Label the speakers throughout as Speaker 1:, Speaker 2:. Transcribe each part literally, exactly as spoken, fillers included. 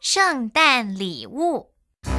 Speaker 1: 圣诞礼物。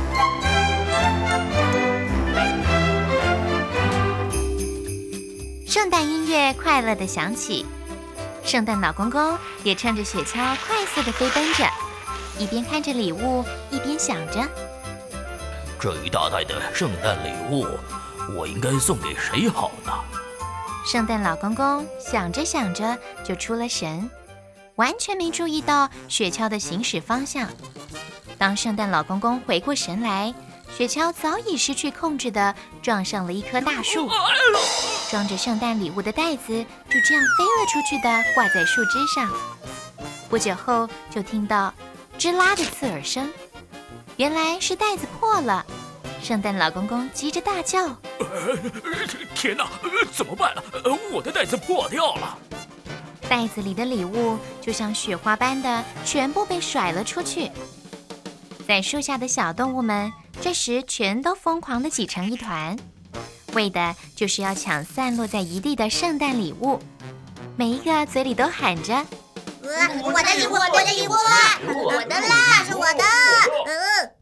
Speaker 1: 圣诞音乐快乐地响起，圣诞老公公也乘着雪橇快速地飞奔着，一边看着礼物，一边想着：
Speaker 2: 这一大袋的圣诞礼物，我应该送给谁好呢？
Speaker 1: 圣诞老公公想着想着就出了神，完全没注意到雪橇的行驶方向。当圣诞老公公回过神来，雪橇早已失去控制地撞上了一棵大树，装着圣诞礼物的袋子就这样飞了出去的挂在树枝上。不久后就听到吱啦的刺耳声，原来是袋子破了。圣诞老公公急着大叫：
Speaker 2: 天哪，怎么办啊？我的袋子破掉了！
Speaker 1: 袋子里的礼物就像雪花般的全部被甩了出去。在树下的小动物们这时全都疯狂地挤成一团，为的就是要抢散落在一地的圣诞礼物。每一个嘴里都喊着：
Speaker 3: 呃，我的礼物，我的礼物，我的啦，是我的。呃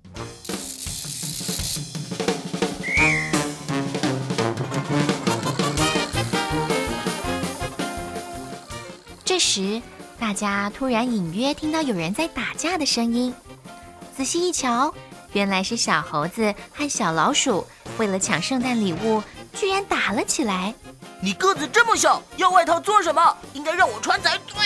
Speaker 1: 这时大家突然隐约听到有人在打架的声音，仔细一瞧，原来是小猴子和小老鼠为了抢圣诞礼物居然打了起来。
Speaker 4: 你个子这么小，要外套做什么？应该让我穿才对。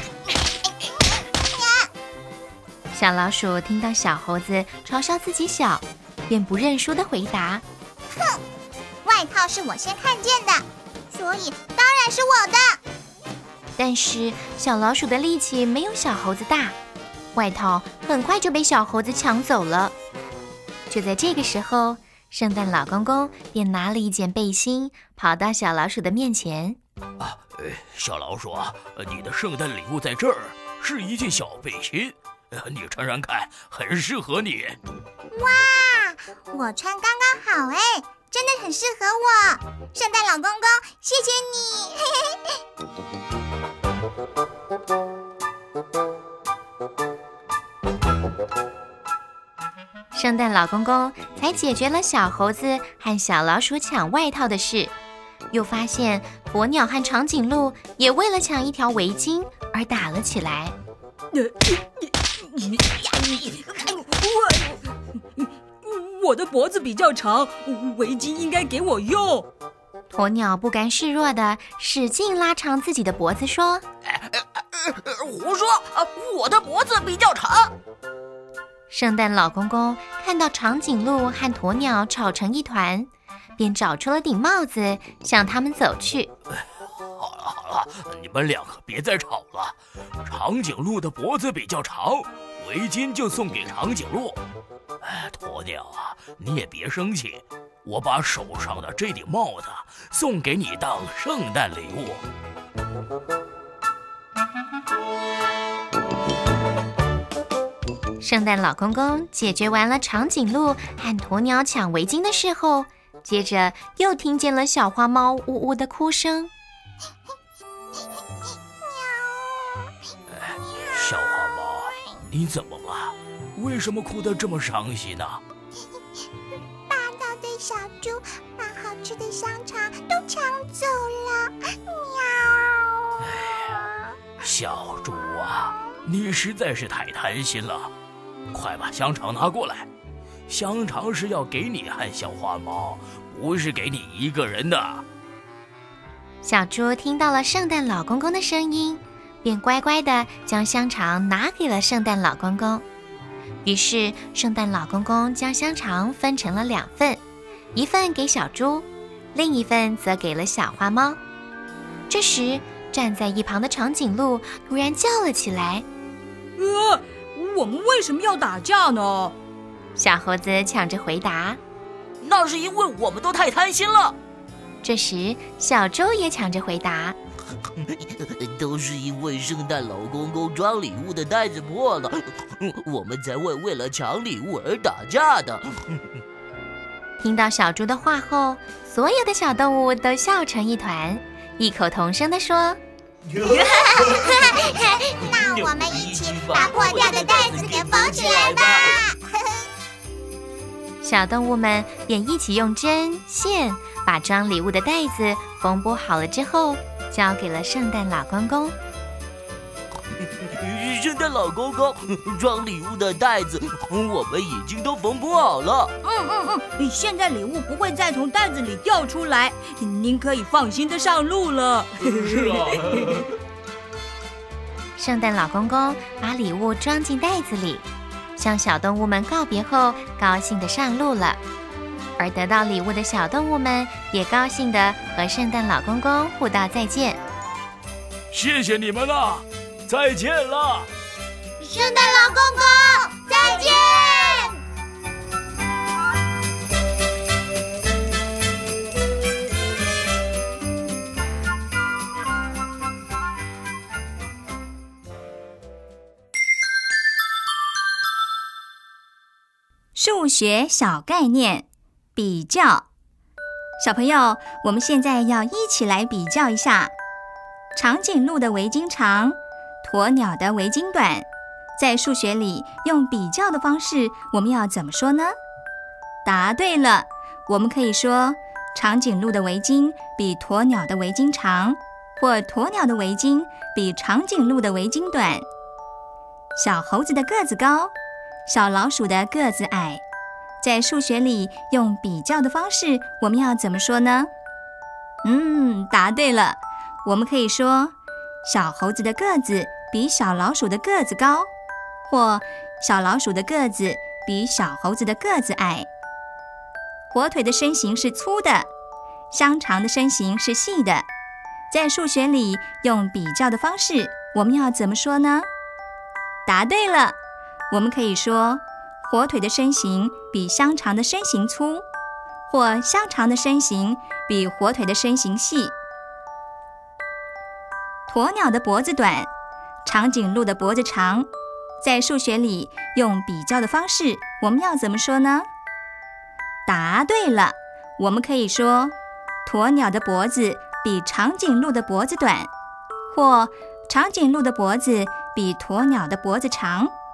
Speaker 1: 小老鼠听到小猴子嘲笑自己小，便不认输地回答：
Speaker 3: 哼，外套是我先看见的，所以当然是我的。
Speaker 1: 但是小老鼠的力气没有小猴子大，外套很快就被小猴子抢走了。就在这个时候，圣诞老公公便拿了一件背心，跑到小老鼠的面前。
Speaker 2: 啊，小老鼠啊，你的圣诞礼物在这儿，是一件小背心，你穿穿看，很适合你。
Speaker 3: 哇，我穿刚刚好哎，真的很适合我。圣诞老公公，谢谢你。嘿嘿嘿。
Speaker 1: 圣诞老公公才解决了小猴子和小老鼠抢外套的事，又发现鸵鸟和长颈鹿也为了抢一条围巾而打了起来。
Speaker 5: 我我的脖子比较长，围巾应该给我用。
Speaker 1: 鸵鸟不甘示弱地使劲拉长自己的脖子说：
Speaker 4: 胡说，我的脖子比较长。
Speaker 1: 圣诞老公公看到长颈鹿和鸵鸟吵成一团，便找出了顶帽子向他们走去。
Speaker 2: 好了好了，你们两个别再吵了。长颈鹿的脖子比较长，围巾就送给长颈鹿。哎，鸵鸟啊，你也别生气，我把手上的这顶帽子送给你当圣诞礼物。
Speaker 1: 圣诞老公公解决完了长颈鹿和鸵鸟抢围巾的事后，接着又听见了小花猫呜呜的哭声。
Speaker 2: 哎，小花猫，你怎么了？为什么哭得这么伤心呢？
Speaker 3: 霸道的小猪把好吃的香肠都抢走了。喵！
Speaker 2: 哎，小猪啊，你实在是太贪心了。快把香肠拿过来，香肠是要给你和小花猫，不是给你一个人的。
Speaker 1: 小猪听到了圣诞老公公的声音，便乖乖地将香肠拿给了圣诞老公公。于是圣诞老公公将香肠分成了两份，一份给小猪，另一份则给了小花猫。这时站在一旁的长颈鹿突然叫了起来：
Speaker 5: 呃我们为什么要打架呢？
Speaker 1: 小猴子抢着回答：
Speaker 4: 那是因为我们都太贪心了。
Speaker 1: 这时小猪也抢着回答：
Speaker 6: 都是因为圣诞老公公装礼物的袋子破了，我们才会为了抢礼物而打架的。
Speaker 1: 听到小猪的话后，所有的小动物都笑成一团，异口同声地说：
Speaker 3: 那我们一起把破掉的袋子给缝起来吧。
Speaker 1: 小动物们便一起用针线把装礼物的袋子缝补好了之后，交给了圣诞老公公。
Speaker 6: 圣诞老公公，装礼物的袋子我们已经都缝补好了。
Speaker 5: 嗯嗯嗯，现在礼物不会再从袋子里掉出来，您可以放心的上路了。
Speaker 2: 是啊。
Speaker 1: 圣诞老公公把礼物装进袋子里，向小动物们告别后，高兴地上路了。而得到礼物的小动物们也高兴地和圣诞老公公互道再见。
Speaker 2: 谢谢你们了，再见了。
Speaker 3: 圣诞老公公，再见。
Speaker 7: 数学小概念，比较。小朋友，我们现在要一起来比较一下，长颈鹿的围巾长，鸵鸟的围巾短。在数学里用比较的方式，我们要怎么说呢？答对了，我们可以说长颈鹿的围巾比鸵鸟的围巾长，或鸵鸟的围巾比长颈鹿的围巾短。小猴子的个子高，小老鼠的个子矮。在数学里用比较的方式，我们要怎么说呢？嗯，答对了，我们可以说小猴子的个子比小老鼠的个子高，或小老鼠的个子比小猴子的个子矮。火腿的身形是粗的，香肠的身形是细的。在数学里用比较的方式，我们要怎么说呢？答对了，我们可以说火腿的身形比香肠的身形粗，或香肠的身形比火腿的身形细。鸵鸟的脖子短，长颈鹿的脖子长。在数学里用比较的方式，我们要怎么说呢？答对了，我们可以说鸵鸟的脖子比长颈鹿的脖子短，或长颈鹿的脖子比鸵鸟的脖子长。